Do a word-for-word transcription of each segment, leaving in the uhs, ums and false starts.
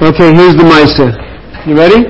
Okay, here's the Maisa. You ready?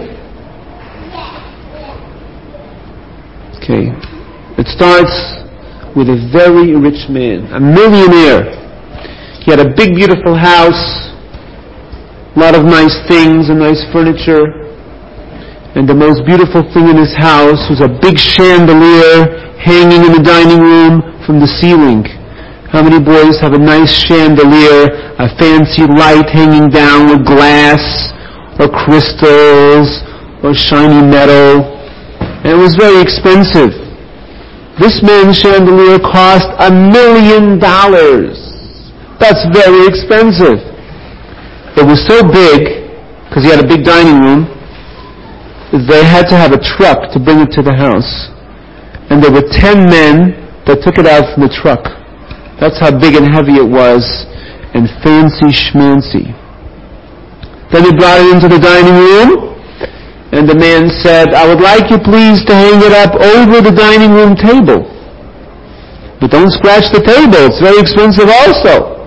Okay. It starts with a very rich man, a millionaire. He had a big, beautiful house, a lot of nice things and nice furniture. And the most beautiful thing in his house was a big chandelier hanging in the dining room from the ceiling. How many boys have a nice chandelier, a fancy light hanging down with glass or crystals or shiny metal? And it was very expensive. This man's chandelier cost a million dollars. That's very expensive. It was so big, because he had a big dining room, they had to have a truck to bring it to the house. And there were ten men that took it out from the truck. That's how big and heavy it was, and fancy schmancy. Then he brought it into the dining room, and the man said, I would like you please to hang it up over the dining room table. But don't scratch the table, it's very expensive also.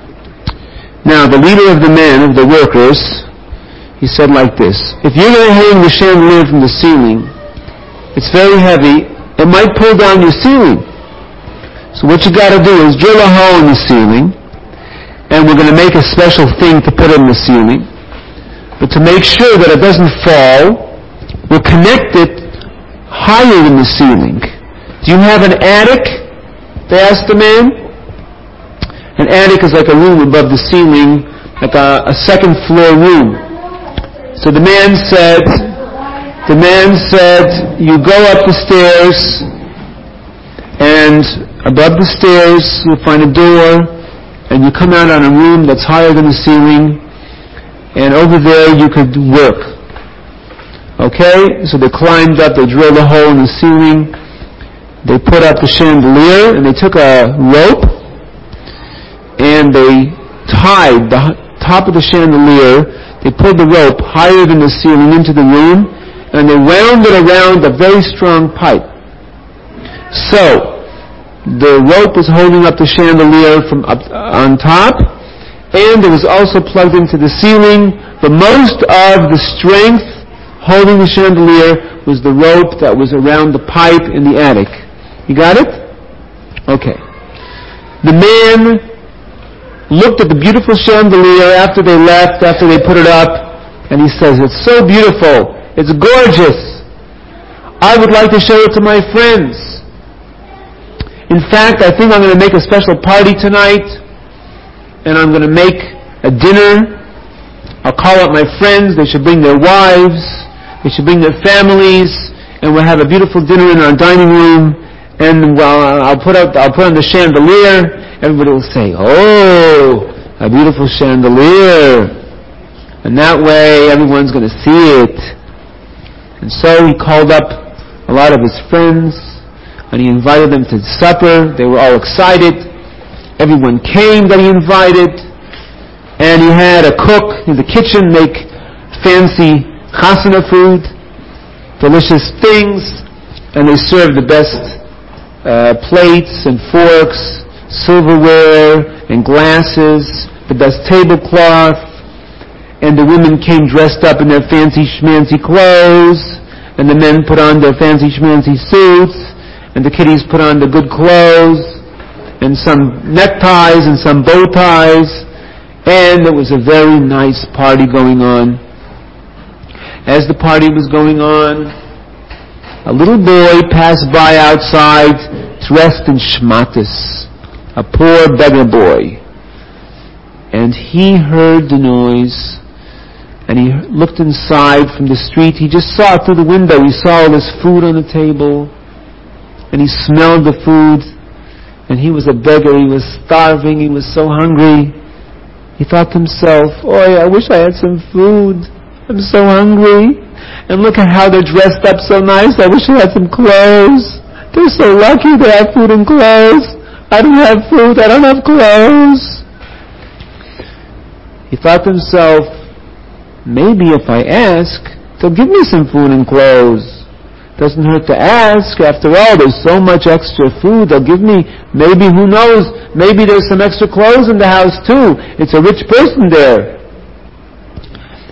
Now, the leader of the men, of the workers, he said like this, if you're going to hang the chandelier from the ceiling, it's very heavy, it might pull down your ceiling. So what you got to do is drill a hole in the ceiling, and we're going to make a special thing to put in the ceiling. But to make sure that it doesn't fall, we'll connect it higher than the ceiling. Do you have an attic? They asked the man. An attic is like a room above the ceiling, like a, a second floor room. So the man said, the man said, you go up the stairs, and above the stairs, you'll find a door, and you come out on a room that's higher than the ceiling, and over there you could work. Okay? So they climbed up, they drilled a hole in the ceiling, they put up the chandelier, and they took a rope, and they tied the top of the chandelier, they pulled the rope higher than the ceiling into the room, and they wound it around a very strong pipe. So, the rope was holding up the chandelier from up on top, and it was also plugged into the ceiling, but most of the strength holding the chandelier was the rope that was around the pipe in the attic. You got it? Okay. The man looked at the beautiful chandelier after they left, after they put it up, and he says, it's so beautiful, it's gorgeous. I would like to show it to my friends. In fact, I think I'm going to make a special party tonight, and I'm going to make a dinner. I'll call up my friends. They should bring their wives. They should bring their families, and we'll have a beautiful dinner in our dining room. And well, I'll put up, I'll put on the chandelier. Everybody will say, "Oh, a beautiful chandelier," and that way everyone's going to see it. And so he called up a lot of his friends, and he invited them to supper. They were all excited. Everyone came that he invited. And he had a cook in the kitchen make fancy chasana food, delicious things, and they served the best uh, plates and forks, silverware and glasses, the best tablecloth, and the women came dressed up in their fancy schmancy clothes, and the men put on their fancy schmancy suits, and the kiddies put on the good clothes, and some neckties and some bow ties, and there was a very nice party going on. As the party was going on, a little boy passed by outside, dressed in shmatis, a poor beggar boy. And he heard the noise, and he looked inside from the street. He just saw it through the window. He saw all this food on the table, and he smelled the food, and he was a beggar, he was starving, he was so hungry. He thought to himself, "Oh, I wish I had some food. I'm so hungry. And look at how they're dressed up so nice. I wish I had some clothes. They're so lucky they have food and clothes. I don't have food, I don't have clothes." He thought to himself, maybe if I ask, they'll give me some food and clothes. Doesn't hurt to ask. After all, there's so much extra food. They'll give me, maybe, who knows, maybe there's some extra clothes in the house too. It's a rich person there.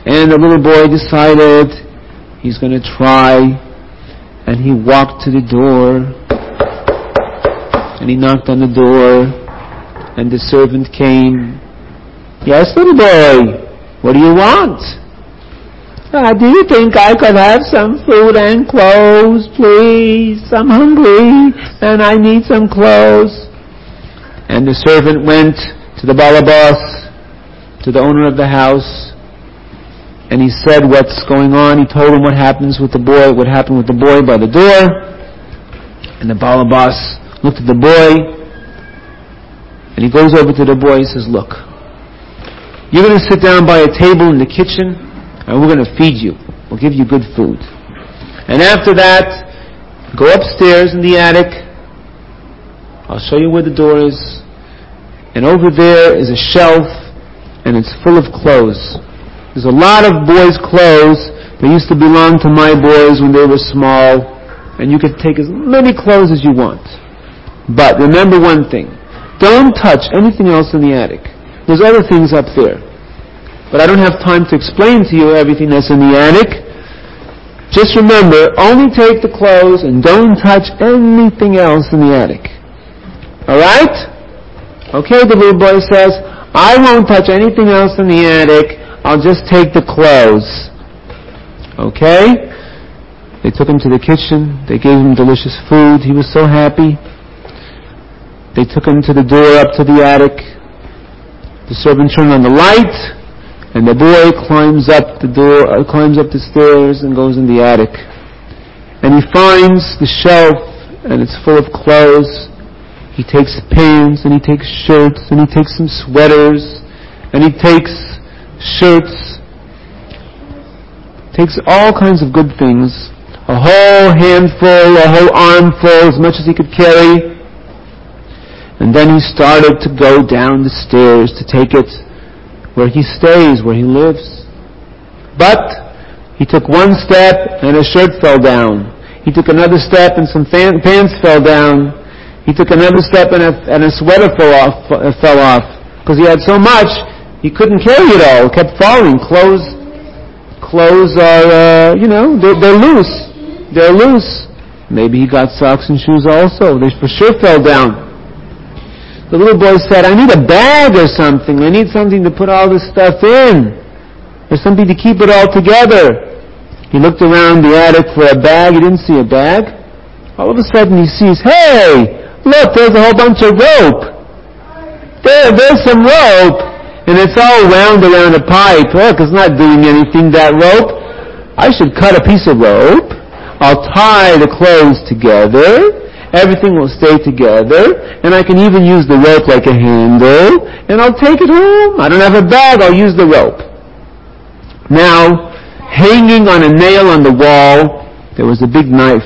And the little boy decided he's going to try, and he walked to the door, and he knocked on the door, and the servant came. Yes, little boy, what do you want? Uh, do you think I could have some food and clothes, please? I'm hungry, and I need some clothes. And the servant went to the balabas, to the owner of the house, and he said what's going on. He told him what happens with the boy, what happened with the boy by the door. And the balabas looked at the boy, and he goes over to the boy and says, look, you're going to sit down by a table in the kitchen, and we're going to feed you. We'll give you good food. And after that, go upstairs in the attic. I'll show you where the door is. And over there is a shelf, and it's full of clothes. There's a lot of boys' clothes that used to belong to my boys when they were small, and you could take as many clothes as you want. But remember one thing. Don't touch anything else in the attic. There's other things up there. But I don't have time to explain to you everything that's in the attic. Just remember, only take the clothes and don't touch anything else in the attic. Alright? Okay, the little boy says, I won't touch anything else in the attic. I'll just take the clothes. Okay? They took him to the kitchen. They gave him delicious food. He was so happy. They took him to the door up to the attic. The servant turned on the light, and the boy climbs up the door, uh, climbs up the stairs and goes in the attic. And he finds the shelf, and it's full of clothes. He takes pants, and he takes shirts, and he takes some sweaters, and he takes shirts, takes all kinds of good things, a whole handful, a whole armful, as much as he could carry. And then he started to go down the stairs to take it where he stays, where he lives. But he took one step and a shirt fell down. He took another step and some fan- pants fell down. He took another step and a, and a sweater fell off, uh, fell off. Because he had so much, he couldn't carry it all. It kept falling. Clothes, clothes are, uh, you know, they're, they're loose. They're loose. Maybe he got socks and shoes also. They for sure fell down. The little boy said, I need a bag or something. I need something to put all this stuff in. Or something to keep it all together. He looked around the attic for a bag. He didn't see a bag. All of a sudden he sees, hey, look, there's a whole bunch of rope. There, there's some rope. And it's all wound around a pipe. Look, it's not doing anything, that rope. I should cut a piece of rope. I'll tie the clothes together. Everything will stay together, and I can even use the rope like a handle, and I'll take it home. I don't have a bag, I'll use the rope. Now, hanging on a nail on the wall, there was a big knife.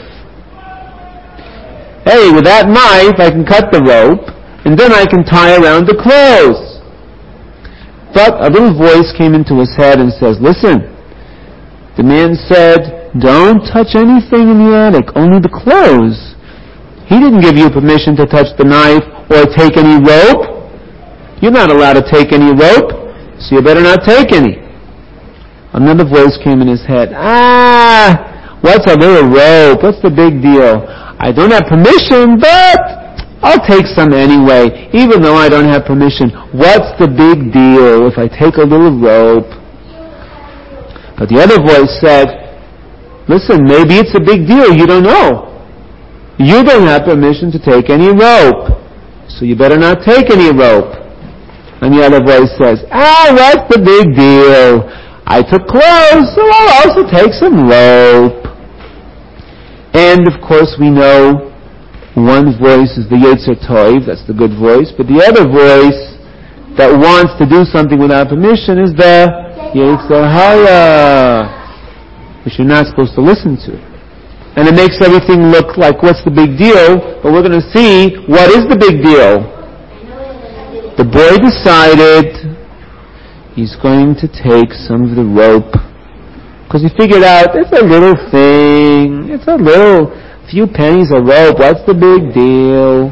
Hey, with that knife, I can cut the rope, and then I can tie around the clothes. But a little voice came into his head and says, listen, the man said, don't touch anything in the attic, only the clothes. He didn't give you permission to touch the knife or take any rope. You're not allowed to take any rope, so you better not take any. Another voice came in his head. Ah, what's a little rope? What's the big deal? I don't have permission, but I'll take some anyway, even though I don't have permission. What's the big deal if I take a little rope? But the other voice said, listen, maybe it's a big deal. You don't know. You don't have permission to take any rope, so you better not take any rope. And the other voice says, ah, what's the big deal? I took clothes, so I'll also take some rope. And of course we know one voice is the Yetzer Tov, that's the good voice, but the other voice that wants to do something without permission is the Yetzer Hara, which you're not supposed to listen to. And it makes everything look like what's the big deal, but we're going to see what is the big deal. The boy decided he's going to take some of the rope, because he figured out it's a little thing, it's a little few pennies of rope, what's the big deal?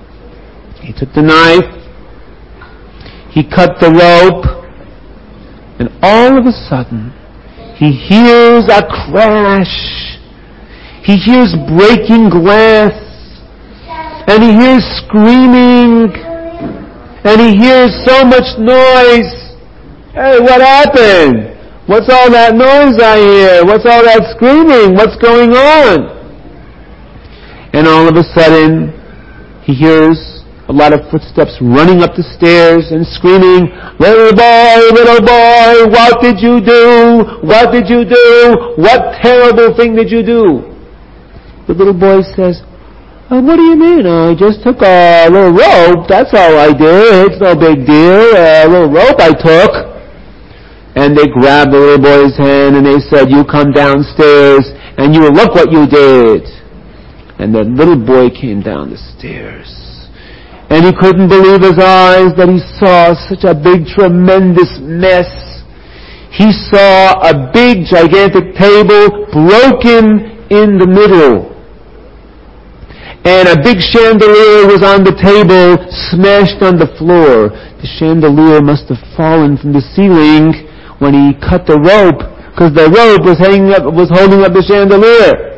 He took the knife, he cut the rope, And all of a sudden, he hears a crash. He hears breaking glass. And he hears screaming. And he hears so much noise. Hey, what happened? What's all that noise I hear? What's all that screaming? What's going on? And all of a sudden, he hears a lot of footsteps running up the stairs and screaming, "Little boy, little boy, what did you do? What did you do? What terrible thing did you do?" The little boy says, oh, "What do you mean? I just took a little rope. That's all I did. It's no big deal. A little rope I took." And they grabbed the little boy's hand and they said, "You come downstairs and you will look what you did." And the little boy came down the stairs. And he couldn't believe his eyes that he saw such a big, tremendous mess. He saw a big, gigantic table broken in the middle. And a big chandelier was on the table, smashed on the floor. The chandelier must have fallen from the ceiling when he cut the rope, because the rope was hanging up, was holding up the chandelier.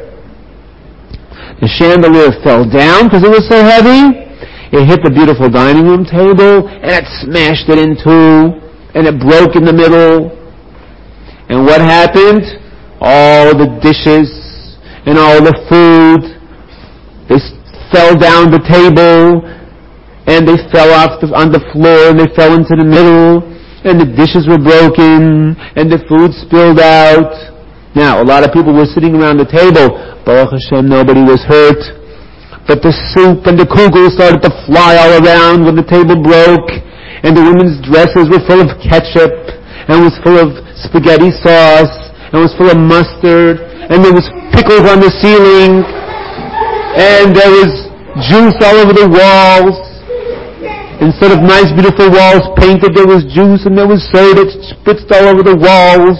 The chandelier fell down because it was so heavy. It hit the beautiful dining room table, and it smashed it in two, and it broke in the middle. And what happened? All the dishes and all the food, they fell down the table, and they fell off the, on the floor, and they fell into the middle, and the dishes were broken, and the food spilled out. Now, a lot of people were sitting around the table. Baruch Hashem, nobody was hurt. But the soup and the kugel started to fly all around when the table broke, and the women's dresses were full of ketchup, and was full of spaghetti sauce, and was full of mustard, and there was pickles on the ceiling, and there was juice all over the walls. Instead of nice, beautiful walls painted, there was juice, and there was soda spritzed all over the walls,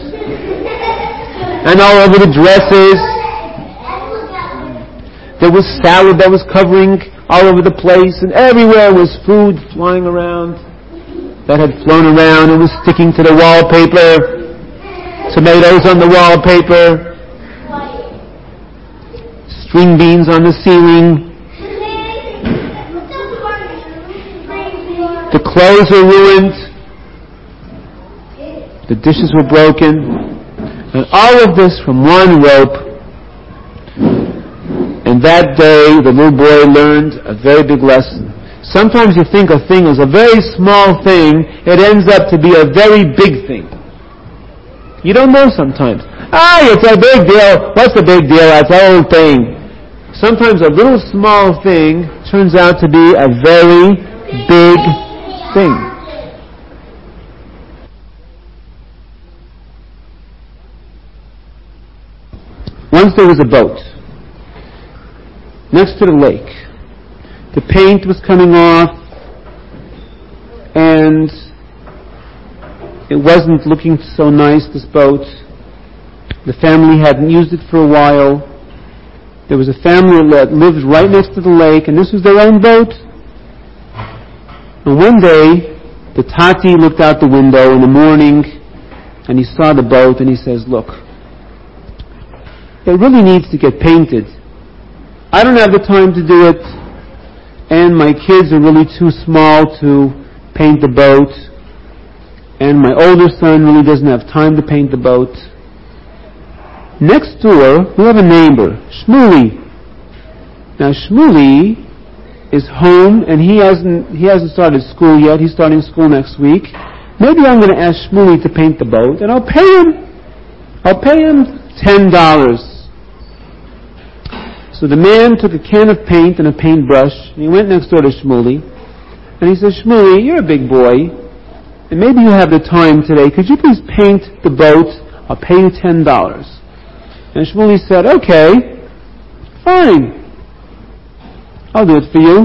and all over the dresses. There was salad that was covering all over the place, and everywhere was food flying around that had flown around and was sticking to the wallpaper. Tomatoes on the wallpaper. String beans on the ceiling. The clothes were ruined. The dishes were broken. And all of this from one rope. And that day, the little boy learned a very big lesson. Sometimes you think a thing is a very small thing, it ends up to be a very big thing. You don't know sometimes. Ah, it's a big deal. What's the big deal? That's the whole thing. Sometimes a little small thing turns out to be a very big thing. Once there was a boat next to the lake. The paint was coming off, and it wasn't looking so nice, this boat. The family hadn't used it for a while. There was a family that lived right next to the lake, and this was their own boat. And one day, the Tati looked out the window in the morning, and he saw the boat, and he says, "Look, it really needs to get painted. I don't have the time to do it, and my kids are really too small to paint the boat, and my older son really doesn't have time to paint the boat." Next door, we have a neighbor, Shmuley. Now Shmuley is home, and he hasn't he hasn't started school yet. He's starting school next week. Maybe I'm going to ask Shmuley to paint the boat, and I'll pay him. I'll pay him ten dollars. So the man took a can of paint and a paintbrush, and he went next door to Shmuley, and he said, "Shmuley, you're a big boy, and maybe you have the time today. Could you please paint the boat? I'll pay you ten dollars. And Shmuley said, "Okay, fine. I'll do it for you."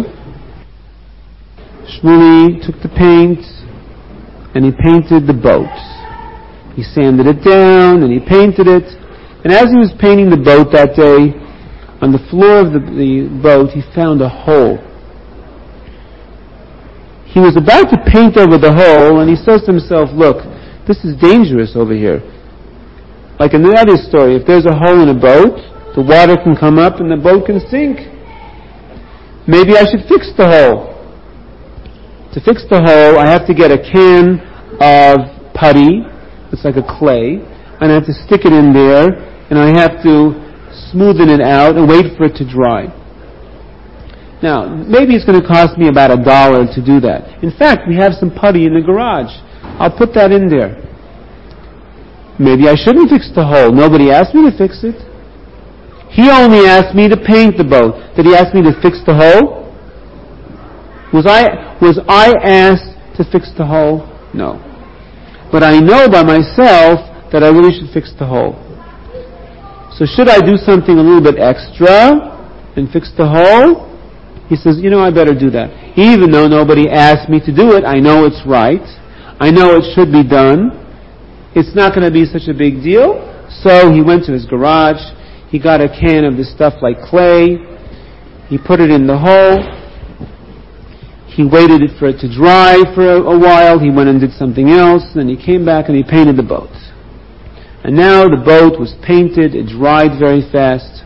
Shmuley took the paint, and he painted the boat. He sanded it down, and he painted it. And as he was painting the boat that day, on the floor of the, the boat, he found a hole. He was about to paint over the hole, and he says to himself, "Look, this is dangerous over here. Like in the other story, if there's a hole in a boat, the water can come up and the boat can sink. Maybe I should fix the hole. To fix the hole, I have to get a can of putty, it's like a clay, and I have to stick it in there, and I have to smoothen it out and wait for it to dry. Now, maybe it's going to cost me about a dollar to do that. In fact, we have some putty in the garage. I'll put that in there. Maybe I shouldn't fix the hole. Nobody asked me to fix it. He only asked me to paint the boat. Did he ask me to fix the hole? Was I, was I asked to fix the hole? No. But I know by myself that I really should fix the hole. So should I do something a little bit extra and fix the hole? He says, you know, I better do that. Even though nobody asked me to do it, I know it's right. I know it should be done. It's not going to be such a big deal. So he went to his garage. He got a can of this stuff like clay. He put it in the hole. He waited for it to dry for a, a while. He went and did something else. Then he came back and he painted the boat. And now the boat was painted. It dried very fast.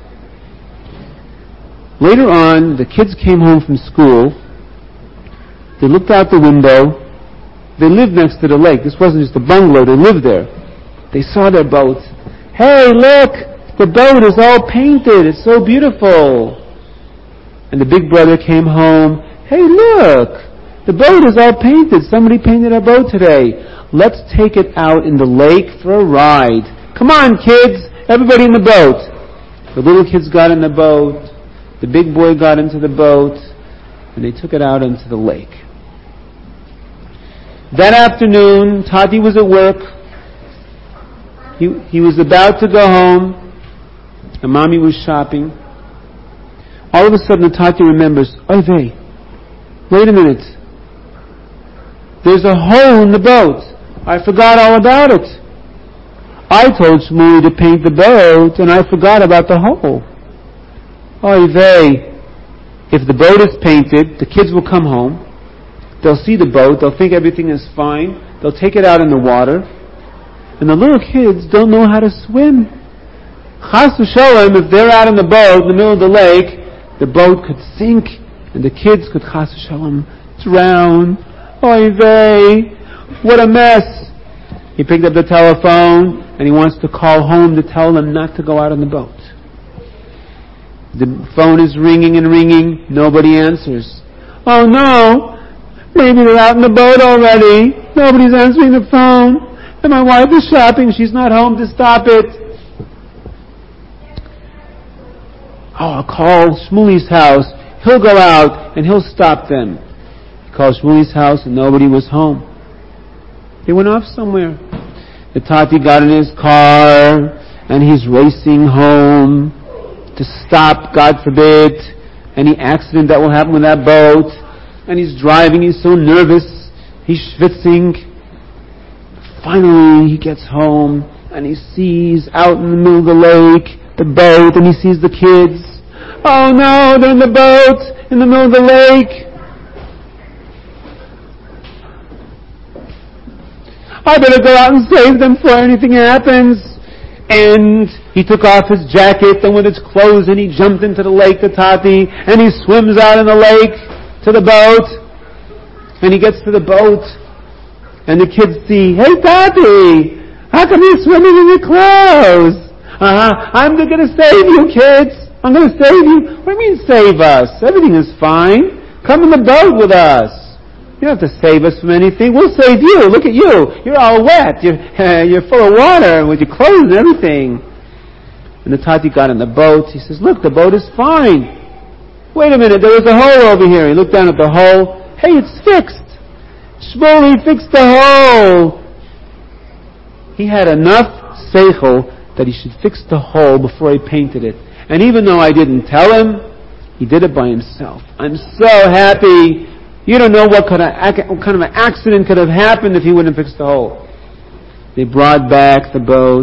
Later on, the kids came home from school. They looked out the window. They lived next to the lake. This wasn't just a bungalow. They lived there. They saw their boat. Hey, look! The boat is all painted. It's so beautiful. And the big brother came home. Hey, look! The boat is all painted. Somebody painted our boat today. Let's take it out in the lake for a ride. Come on, kids! Everybody in the boat. The little kids got in the boat. The big boy got into the boat. And they took it out into the lake. That afternoon, Tati was at work. He, he was about to go home. And Mommy was shopping. All of a sudden, Tati remembers, Oy vey, wait a minute. There's a hole in the boat. I forgot all about it. I told Shmuley to paint the boat, and I forgot about the hole. Oy vey. If the boat is painted, the kids will come home. They'll see the boat. They'll think everything is fine. They'll take it out in the water. And the little kids don't know how to swim. Chas v'sholem, if they're out in the boat in the middle of the lake, the boat could sink and the kids could chas v'sholem drown. Oy vey, what a mess. He picked up the telephone and he wants to call home to tell them not to go out on the boat. The phone is ringing and ringing. Nobody answers. Oh no! Maybe they're out in the boat already. Nobody's answering the phone. And my wife is shopping. She's not home to stop it. Oh, I'll call Shmuley's house. He'll go out and he'll stop them. He called Shmuley's house and nobody was home. They went off somewhere. The Tati got in his car and he's racing home to stop, God forbid, any accident that will happen with that boat. And he's driving, he's so nervous, he's schwitzing. Finally, he gets home and he sees out in the middle of the lake the boat, and he sees the kids. Oh no, they're in the boat in the middle of the lake. I better go out and save them before anything happens. And he took off his jacket and with his clothes and he jumped into the lake, the Tati, and he swims out in the lake to the boat. And he gets to the boat and the kids see, hey Tati, how come you're swimming in your clothes? Uh-huh, I'm going to save you, kids. I'm going to save you. What do you mean save us? Everything is fine. Come in the boat with us. You don't have to save us from anything. We'll save you. Look at you. You're all wet. You're, uh, you're full of water with your clothes and everything. And the Tati got in the boat. He says, look, the boat is fine. Wait a minute. There was a hole over here. He looked down at the hole. Hey, it's fixed. Shmuley fixed the hole. He had enough seichel that he should fix the hole before he painted it. And even though I didn't tell him, he did it by himself. I'm so happy. You don't know what kind of, what kind of an accident could have happened if he wouldn't have fixed the hole. They brought back the boat,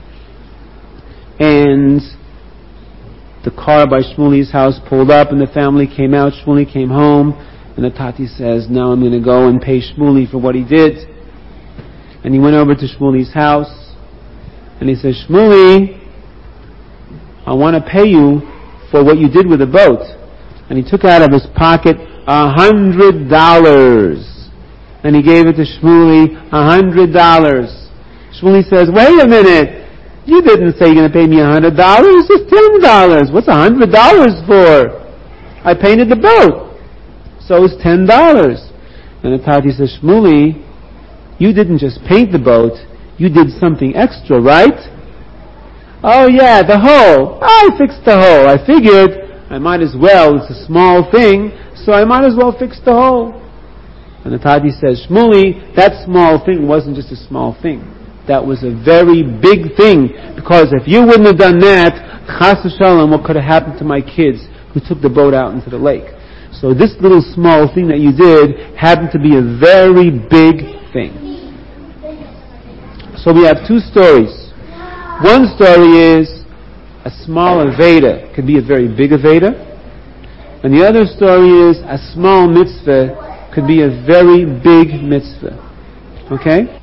and the car by Shmuley's house pulled up, and the family came out. Shmuley came home, and the Tati says, now I'm going to go and pay Shmuley for what he did. And he went over to Shmuli's house, and he said, Shmuli, I want to pay you for what you did with the boat. And he took out of his pocket a hundred dollars. And he gave it to Shmuli, a hundred dollars. Shmuli says, wait a minute. You didn't say you're going to pay me a hundred dollars. It's ten dollars. What's a hundred dollars for? I painted the boat. So it's ten dollars. And the Tati says, Shmuli, you didn't just paint the boat. You did something extra, right? Oh yeah, the hole. I fixed the hole. I figured I might as well. It's a small thing, so I might as well fix the hole. And the Tati says, Shmuli, that small thing wasn't just a small thing. That was a very big thing, because if you wouldn't have done that, chas v'shalom, what could have happened to my kids who took the boat out into the lake? So this little small thing that you did happened to be a very big thing. So we have two stories. One story is a small Aveda could be a very big Aveda, and the other story is a small mitzvah could be a very big mitzvah. Okay?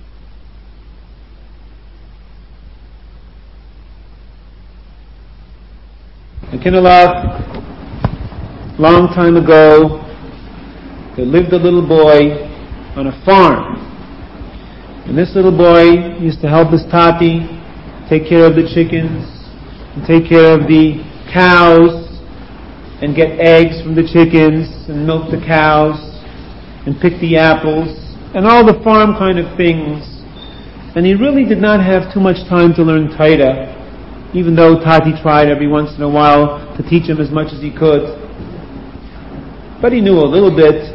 In Kinelach, long time ago, there lived a little boy on a farm. And this little boy used to help his tati take care of the chickens, and take care of the cows, and get eggs from the chickens, and milk the cows, and pick the apples, and all the farm kind of things. And he really did not have too much time to learn Taita, even though Tati tried every once in a while to teach him as much as he could. But he knew a little bit.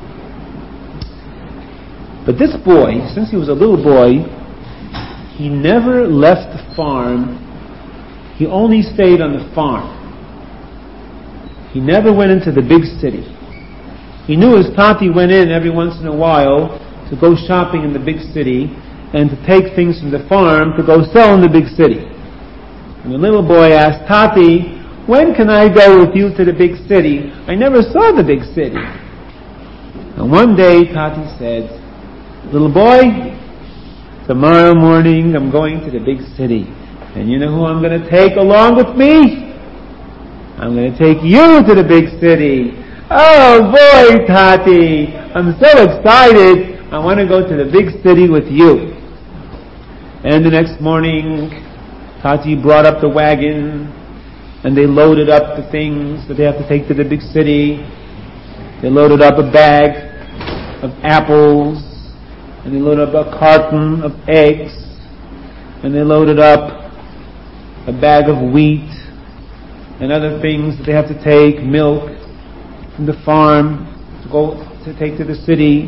But this boy, since he was a little boy, he never left the farm. He only stayed on the farm. He never went into the big city. He knew his Tati went in every once in a while to go shopping in the big city and to take things from the farm to go sell in the big city. And the little boy asked, Tati, when can I go with you to the big city? I never saw the big city. And one day Tati said, little boy, tomorrow morning I'm going to the big city. And you know who I'm going to take along with me? I'm going to take you to the big city. Oh boy, Tati, I'm so excited. I want to go to the big city with you. And the next morning, Tati brought up the wagon, and they loaded up the things that they have to take to the big city. They loaded up a bag of apples, and they loaded up a carton of eggs, and they loaded up a bag of wheat, and other things that they have to take, milk from the farm to go to take to the city.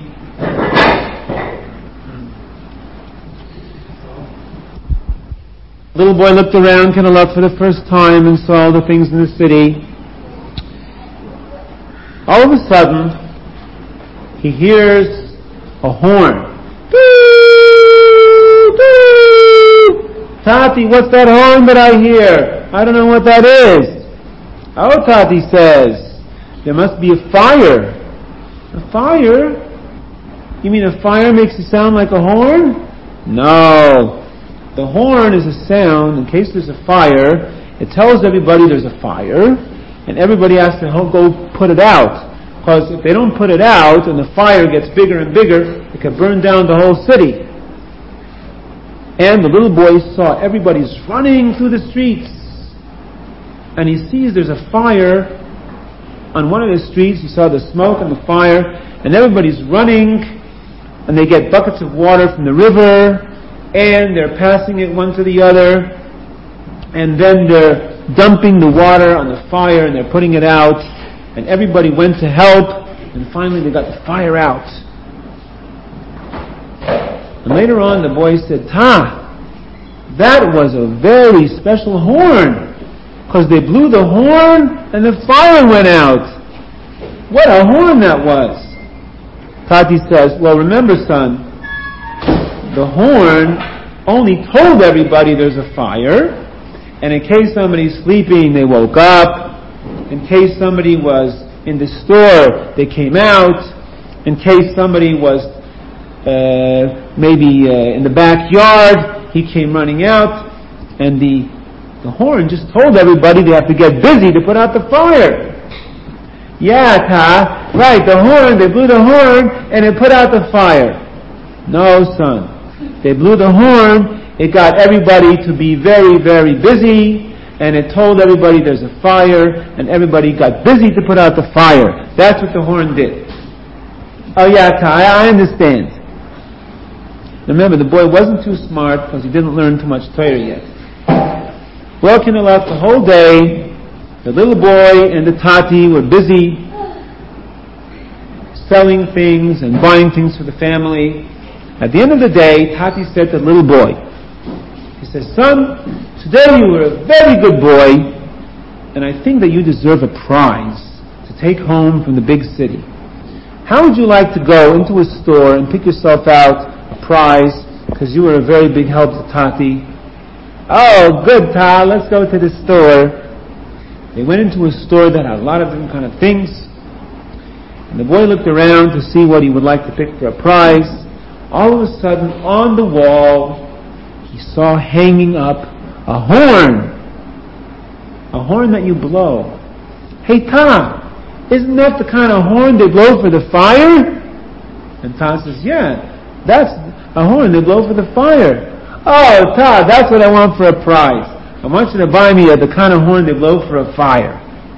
Little boy looked around Kinelach for the first time and saw all the things in the city. All of a sudden, he hears a horn. Doo, doo. Tati, what's that horn that I hear? I don't know what that is. Oh, Tati says, there must be a fire. A fire? You mean a fire makes it sound like a horn? No. The horn is a sound, in case there's a fire, it tells everybody there's a fire, and everybody has to help go put it out. Because if they don't put it out, and the fire gets bigger and bigger, it can burn down the whole city. And the little boy saw everybody's running through the streets, and he sees there's a fire on one of the streets. He saw the smoke and the fire, and everybody's running, and they get buckets of water from the river, and they're passing it one to the other, and then they're dumping the water on the fire, and they're putting it out, and everybody went to help, and finally they got the fire out. And later on the boy said, Ta, that was a very special horn, because they blew the horn, and the fire went out. What a horn that was. Tati says, well, remember, son, the horn only told everybody there's a fire, and in case somebody's sleeping, they woke up. In case somebody was in the store, they came out. In case somebody was uh, maybe uh, in the backyard. He came running out, and the the horn just told everybody they have to get busy to put out the fire. Yeah, Ta, right, the horn, they blew the horn, and it put out the fire. No, son. They blew the horn, it got everybody to be very, very busy, and it told everybody there's a fire, and everybody got busy to put out the fire. That's what the horn did. Oh yeah, Ta, I understand. Remember, the boy wasn't too smart because he didn't learn too much Torah yet. Well, Kinelach, the whole day, the little boy and the Tati were busy selling things and buying things for the family. At the end of the day, Tati said to the little boy, he says, son, today you were a very good boy, and I think that you deserve a prize to take home from the big city. How would you like to go into a store and pick yourself out a prize because you were a very big help to Tati? Oh, good, Ta, let's go to the store. They went into a store that had a lot of different kind of things, and the boy looked around to see what he would like to pick for a prize. All of a sudden, on the wall, he saw hanging up a horn. A horn that you blow. Hey, Ta, isn't that the kind of horn they blow for the fire? And Ta says, yeah, that's a horn they blow for the fire. Oh, Ta, that's what I want for a prize. I want you to buy me a, the kind of horn they blow for a fire.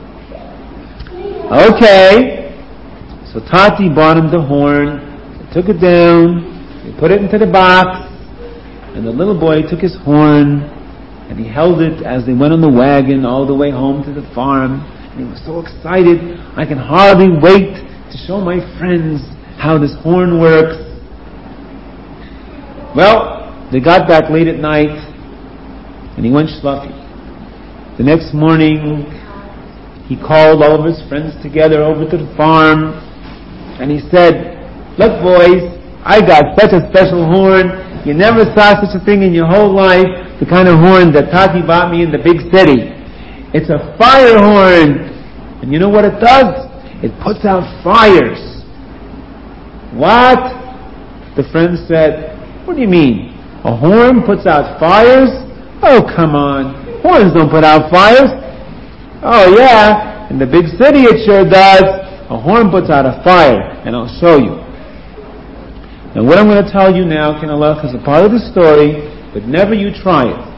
Okay. So Tati bought him the horn. They took it down. They put it into the box. And the little boy took his horn and he held it as they went on the wagon all the way home to the farm. And he was so excited. I can hardly wait to show my friends how this horn works. Well, they got back late at night, and he went schluffy. The next morning, he called all of his friends together over to the farm, and he said, look boys, I got such a special horn. You never saw such a thing in your whole life, the kind of horn that Tati bought me in the big city. It's a fire horn. And you know what it does? It puts out fires. What? The friend said, what do you mean? A horn puts out fires? Oh, come on. Horns don't put out fires. Oh, yeah. In the big city it sure does. A horn puts out a fire. And I'll show you. Now, what I'm going to tell you now, Kinelach, is a part of the story, but never you try it.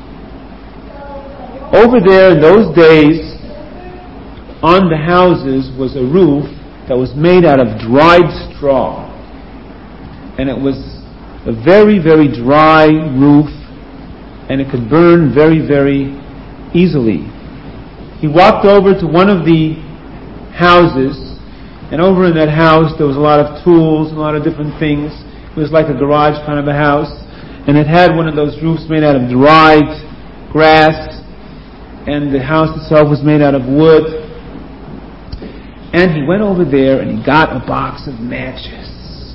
Over there in those days, on the houses was a roof that was made out of dried straw. And it was a very, very dry roof, and it could burn very, very easily. He walked over to one of the houses, and over in that house there was a lot of tools and a lot of different things. It was like a garage kind of a house, and it had one of those roofs made out of dried grass, and the house itself was made out of wood. And he went over there and he got a box of matches.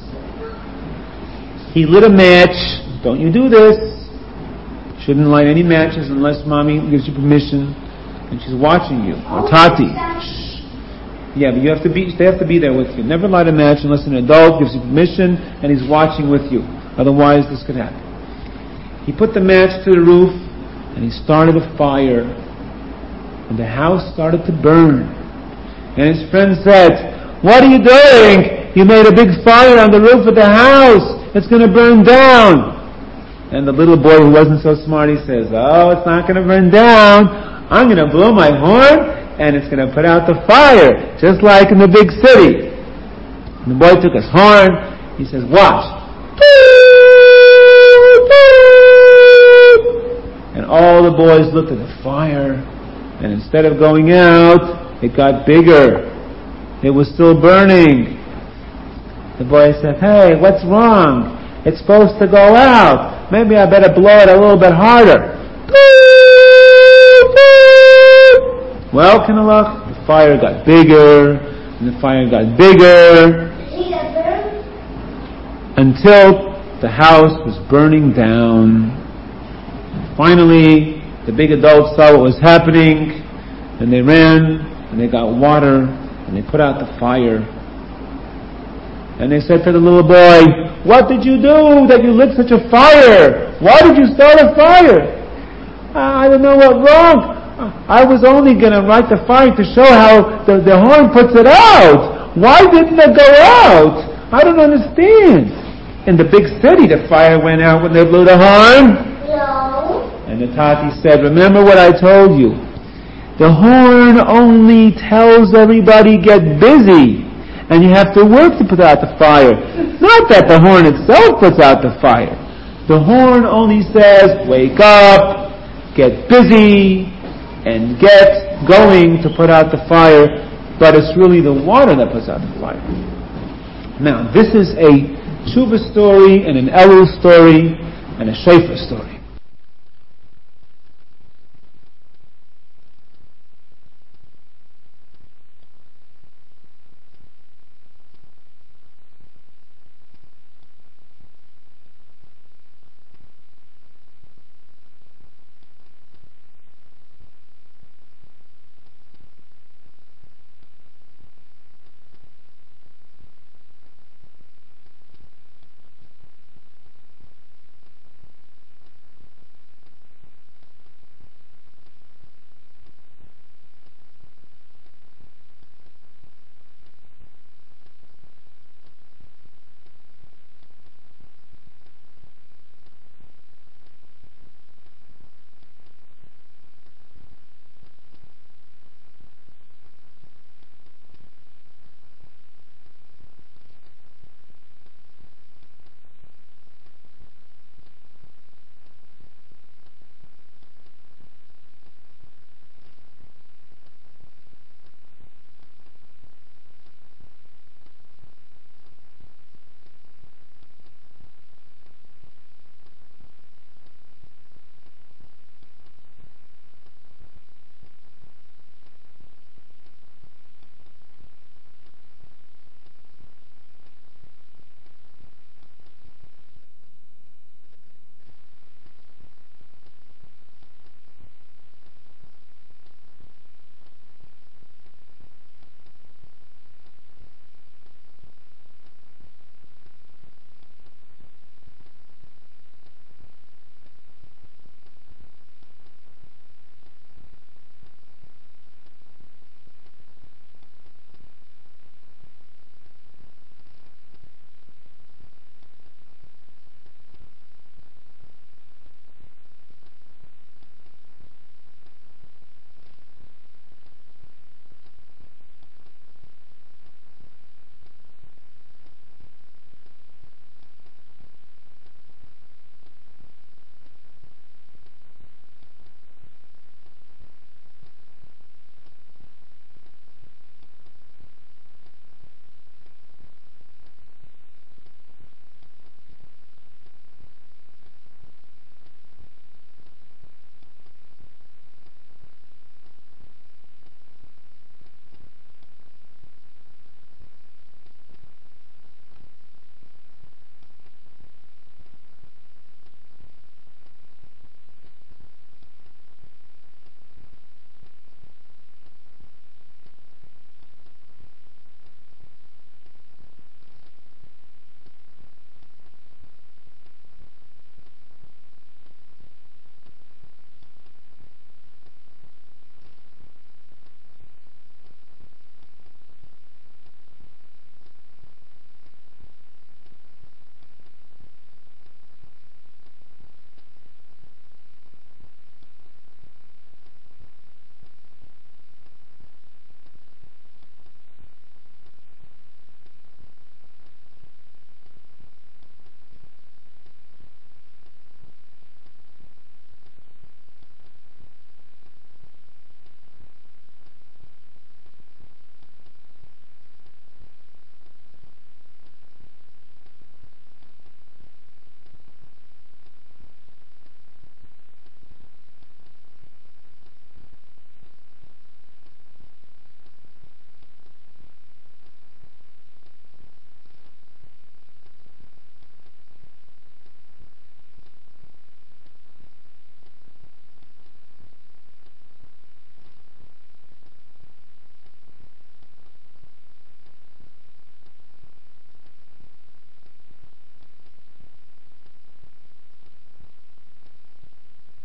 He lit a match. Don't you do this. Shouldn't light any matches unless mommy gives you permission and she's watching you. Or Tati. Shh. Yeah, but you have to be, they have to be there with you. Never light a match unless an adult gives you permission and he's watching with you. Otherwise this could happen. He put the match to the roof and he started a fire. And the house started to burn. And his friend said, what are you doing? You made a big fire on the roof of the house. It's going to burn down. And the little boy who wasn't so smart, he says, oh, it's not going to burn down. I'm going to blow my horn and it's going to put out the fire, just like in the big city. And the boy took his horn. He says, watch. And all the boys looked at the fire, and instead of going out, it got bigger. It was still burning. The boy said, hey, what's wrong? It's supposed to go out. Maybe I better blow it a little bit harder. Well, Kinelach, the fire got bigger, and the fire got bigger, until the house was burning down. Finally, the big adults saw what was happening, and they ran, and they got water, and they put out the fire. And they said to the little boy, what did you do that you lit such a fire? Why did you start a fire? I don't know what wrong. I was only going to light the fire to show how the, the horn puts it out. Why didn't it go out? I don't understand. In the big city, the fire went out when they blew the horn. No. And the Tati said, remember what I told you. The horn only tells everybody get busy. And you have to work to put out the fire. Not that the horn itself puts out the fire. The horn only says, wake up, get busy, and get going to put out the fire. But it's really the water that puts out the fire. Now, this is a Tshuva story, and an Elul story, and a Shofar story.